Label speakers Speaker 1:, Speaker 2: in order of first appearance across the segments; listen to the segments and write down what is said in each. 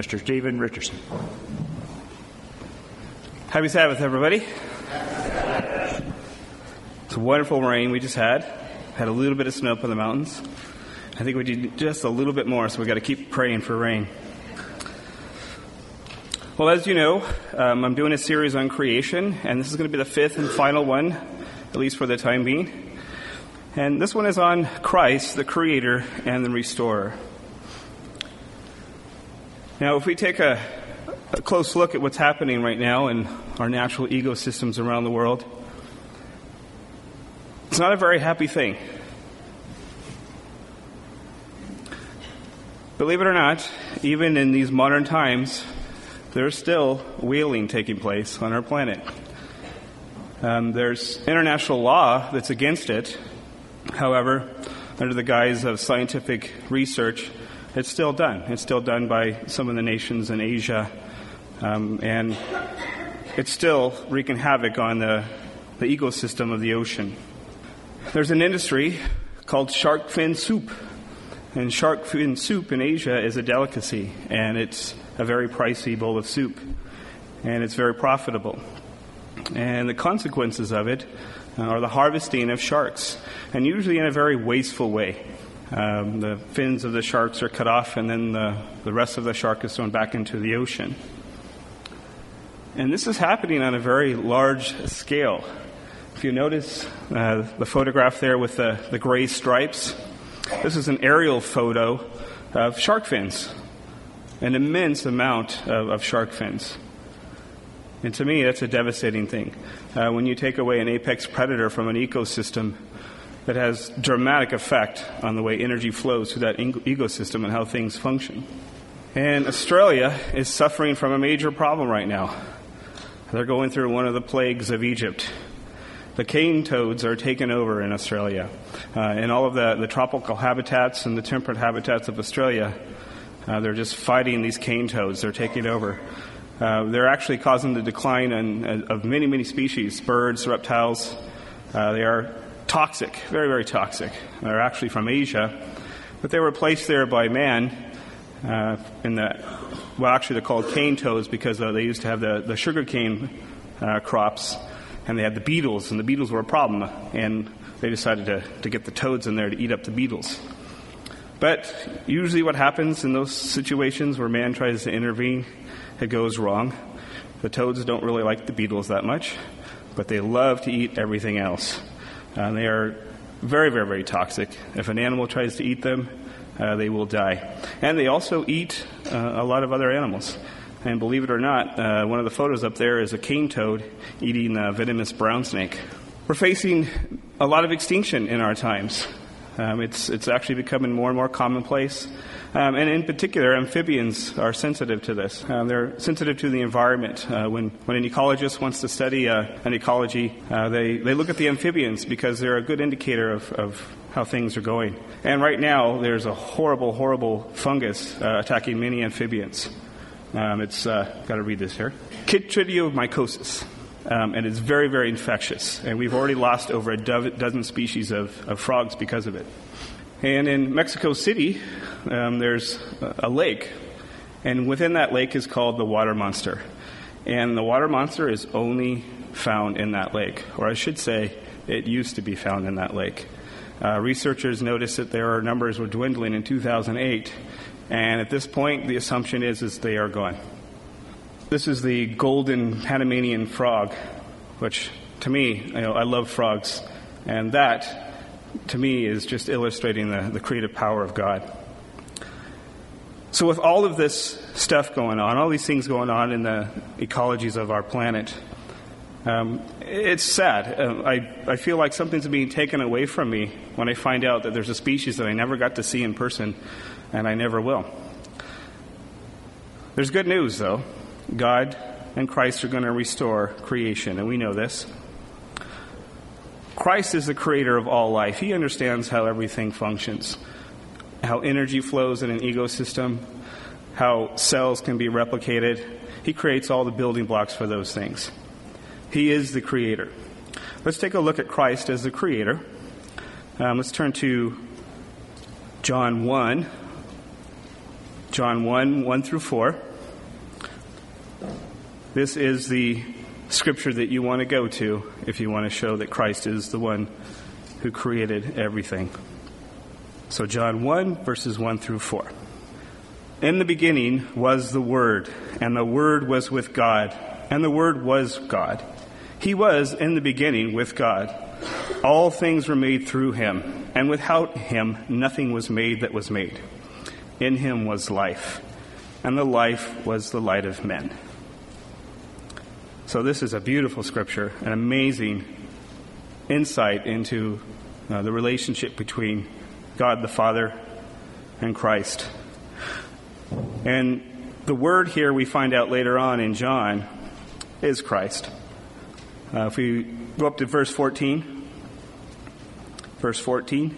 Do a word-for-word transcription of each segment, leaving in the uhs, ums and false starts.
Speaker 1: Mister Stephen Richardson. Happy Sabbath, everybody. It's a wonderful rain we just had. Had a little bit of snow up in the mountains. I think we need just a little bit more, so we've got to keep praying for rain. Well, as you know, um, I'm doing a series on creation, and this is going to be the fifth and final one, at least for the time being. And this one is on Christ, the Creator and the Restorer. Now, if we take a, a close look at what's happening right now in our natural ecosystems around the world, it's not a very happy thing. Believe it or not, even in these modern times, there's still whaling taking place on our planet. Um, there's international law that's against it. However, under the guise of scientific research, it's still done. It's still done by some of the nations in Asia, um, and it's still wreaking havoc on the, the ecosystem of the ocean. There's an industry called shark fin soup, and shark fin soup in Asia is a delicacy, and it's a very pricey bowl of soup, and it's very profitable. And the consequences of it are the harvesting of sharks, and usually in a very wasteful way. Um, the fins of the sharks are cut off, and then the, the rest of the shark is thrown back into the ocean. And this is happening on a very large scale. If you notice uh, the photograph there with the, the gray stripes, this is an aerial photo of shark fins, an immense amount of, of shark fins. And to me, that's a devastating thing. Uh, when you take away an apex predator from an ecosystem, that has dramatic effect on the way energy flows through that ecosystem and how things function. And Australia is suffering from a major problem right now. They're going through one of the plagues of Egypt. The cane toads are taking over in Australia. Uh, and all of the, the tropical habitats and the temperate habitats of Australia, uh, they're just fighting these cane toads. They're taking over. Uh, they're actually causing the decline in, uh, of many, many species, birds, reptiles. Uh, they are toxic, very, very toxic. They're actually from Asia, but they were placed there by man uh, in the, well, actually they're called cane toads because uh, they used to have the, the sugar cane uh, crops, and they had the beetles, and the beetles were a problem, and they decided to, to get the toads in there to eat up the beetles. But usually what happens in those situations where man tries to intervene, it goes wrong. The toads don't really like the beetles that much, but they love to eat everything else. Uh, they are very, very, very toxic. If an animal tries to eat them, uh, they will die. And they also eat uh, a lot of other animals. And believe it or not, uh, one of the photos up there is a cane toad eating a venomous brown snake. We're facing a lot of extinction in our times. Um, it's it's actually becoming more and more commonplace. Um, and in particular, amphibians are sensitive to this. Um, they're sensitive to the environment. Uh, when, when an ecologist wants to study uh, an ecology, uh, they, they look at the amphibians because they're a good indicator of, of how things are going. And right now, there's a horrible, horrible fungus uh, attacking many amphibians. Um, it's, uh, got to read this here. Chytridiomycosis. Um, and it's very, very infectious. And we've already lost over a do- dozen species of, of frogs because of it. And in Mexico City, um, there's a lake, and within that lake is called the water monster. And the water monster is only found in that lake, or I should say, it used to be found in that lake. Uh, researchers noticed that their numbers were dwindling in two thousand eight, and at this point, the assumption is, is they are gone. This is the golden Panamanian frog, which, to me, you know, I love frogs, and that, to me, is just illustrating the, the creative power of God. So with all of this stuff going on, all these things going on in the ecologies of our planet, um, it's sad. Uh, I, I feel like something's being taken away from me when I find out that there's a species that I never got to see in person, and I never will. There's good news, though. God and Christ are going to restore creation, and we know this. Christ is the creator of all life. He understands how everything functions, how energy flows in an ecosystem, how cells can be replicated. He creates all the building blocks for those things. He is the creator. Let's take a look at Christ as the creator. Um, let's turn to John one. John one, one through four. This is the scripture that you want to go to if you want to show that Christ is the one who created everything. So John one, verses one through four. In the beginning was the Word, and the Word was with God, and the Word was God. He was in the beginning with God. All things were made through him, and without him nothing was made that was made. In him was life, and the life was the light of men. So this is a beautiful scripture, an amazing insight into uh, the relationship between God the Father and Christ. And the word here we find out later on in John is Christ. Uh, if we go up to verse fourteen, verse fourteen,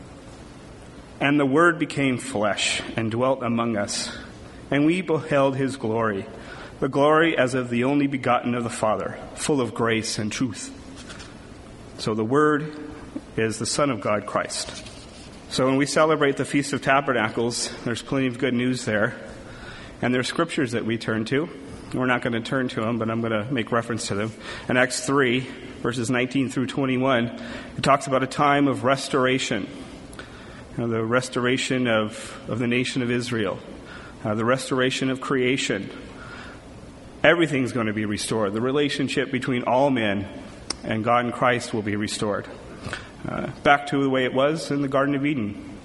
Speaker 1: and the Word became flesh and dwelt among us, and we beheld his glory, the glory as of the only begotten of the Father, full of grace and truth. So the Word is the Son of God, Christ. So when we celebrate the Feast of Tabernacles, there's plenty of good news there. And there's scriptures that we turn to. We're not going to turn to them, but I'm going to make reference to them. In Acts three, verses nineteen through twenty-one, it talks about a time of restoration. You know, the restoration of, of the nation of Israel. Uh, the restoration of creation. Everything's going to be restored. The relationship between all men and God and Christ will be restored. Uh, back to the way it was in the Garden of Eden.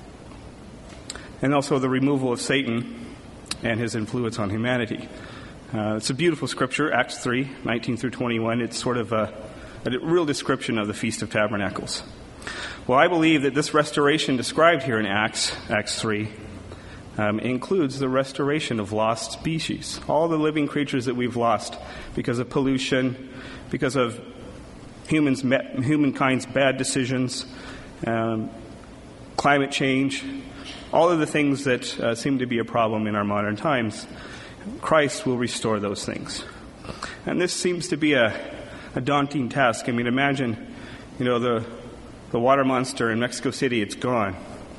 Speaker 1: And also the removal of Satan and his influence on humanity. Uh, it's a beautiful scripture, Acts three, nineteen through twenty-one. It's sort of a, a real description of the Feast of Tabernacles. Well, I believe that this restoration described here in Acts, Acts three, um, includes the restoration of lost species. All the living creatures that we've lost because of pollution, because of humans, humankind's bad decisions, um, climate change, all of the things that uh, seem to be a problem in our modern times. Christ will restore those things. And this seems to be a, a daunting task. I mean, imagine, you know, the the water monster in Mexico City, it's gone.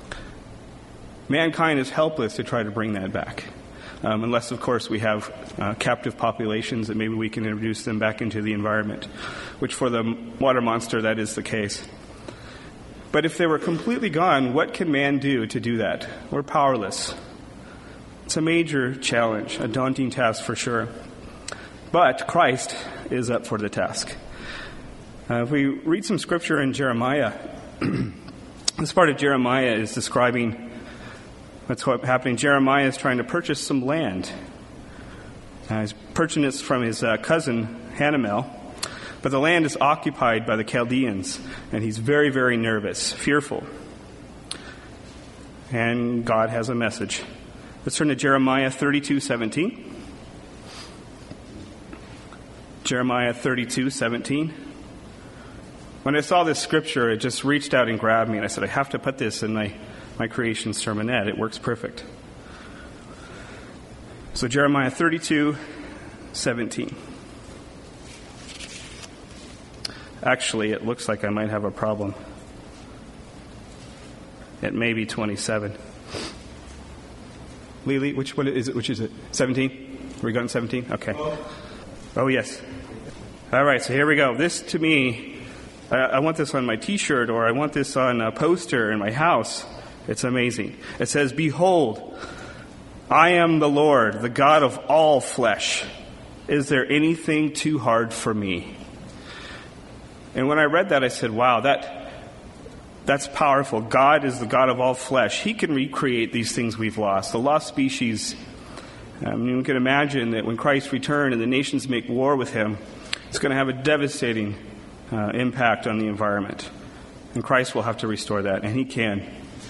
Speaker 1: Mankind is helpless to try to bring that back. Um, unless, of course, we have uh, captive populations that maybe we can introduce them back into the environment, which for the water monster, that is the case. But if they were completely gone, what can man do to do that? We're powerless. It's a major challenge, a daunting task for sure. But Christ is up for the task. Uh, if we read some scripture in Jeremiah, this part of Jeremiah is describing what's happening. Jeremiah is trying to purchase some land. Uh, he's purchasing it from his uh, cousin, Hanamel. But the land is occupied by the Chaldeans, and he's very, very nervous, fearful. And God has a message. Let's turn to Jeremiah thirty-two seventeen. Jeremiah thirty-two seventeen. When I saw this scripture, it just reached out and grabbed me, and I said, I have to put this in my, my creation sermonette. It works perfect. So Jeremiah thirty-two seventeen. Actually, it looks like I might have a problem. It may be twenty-seven. Lily, which one is it? Which is it? seventeen? Are we going seventeen? Okay. Oh, yes. All right, so here we go. This, to me, I, I want this on my T-shirt, or I want this on a poster in my house. It's amazing. It says, Behold, I am the Lord, the God of all flesh. Is there anything too hard for me? And when I read that, I said, wow, that that's powerful. God is the God of all flesh. He can recreate these things we've lost. The lost species, I mean, we can imagine that when Christ returns and the nations make war with him, it's going to have a devastating uh, impact on the environment. And Christ will have to restore that, and he can.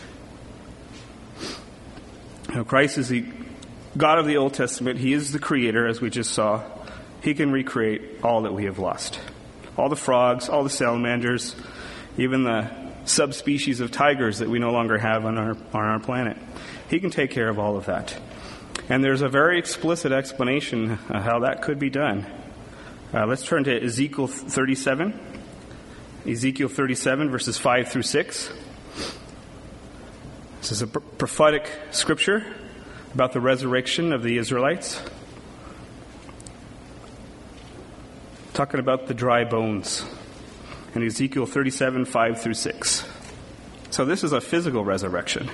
Speaker 1: You know, Christ is the God of the Old Testament. He is the creator, as we just saw. He can recreate all that we have lost. All the frogs, all the salamanders, even the subspecies of tigers that we no longer have on our on our planet. He can take care of all of that. And there's a very explicit explanation of how that could be done. Uh, let's turn to Ezekiel thirty-seven. Ezekiel thirty-seven, verses five through six. This is a pr- prophetic scripture about the resurrection of the Israelites. talking about the dry bones in Ezekiel thirty-seven, five through six. So this is a physical resurrection.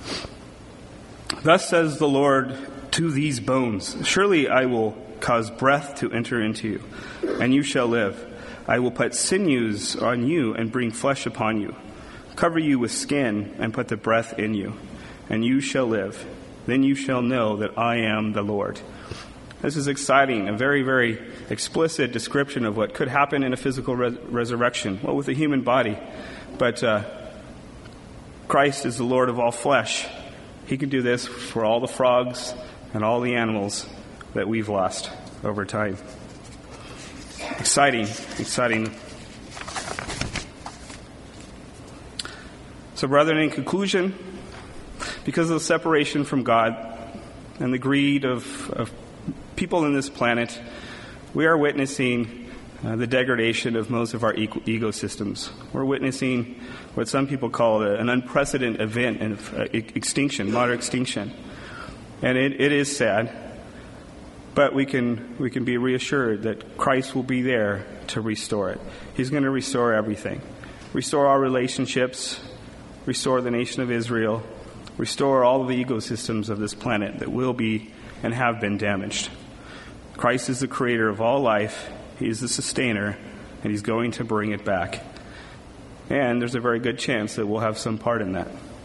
Speaker 1: Thus says the Lord to these bones, surely I will cause breath to enter into you, and you shall live. I will put sinews on you and bring flesh upon you, cover you with skin and put the breath in you, and you shall live. Then you shall know that I am the Lord. This is exciting, a very, very explicit description of what could happen in a physical res- resurrection, well, with a human body. But uh, Christ is the Lord of all flesh. He can do this for all the frogs and all the animals that we've lost over time. Exciting, exciting. So, brethren, in conclusion, because of the separation from God and the greed of, of people in this planet, we are witnessing uh, the degradation of most of our eco- ecosystems. We're witnessing what some people call a, an unprecedented event of uh, extinction, modern extinction. And it, it is sad, but we can we can be reassured that Christ will be there to restore it. He's going to restore everything. Restore our relationships, restore the nation of Israel, restore all of the ecosystems of this planet that will be and have been damaged. Christ is the creator of all life. He is the sustainer, and he's going to bring it back. And there's a very good chance that we'll have some part in that.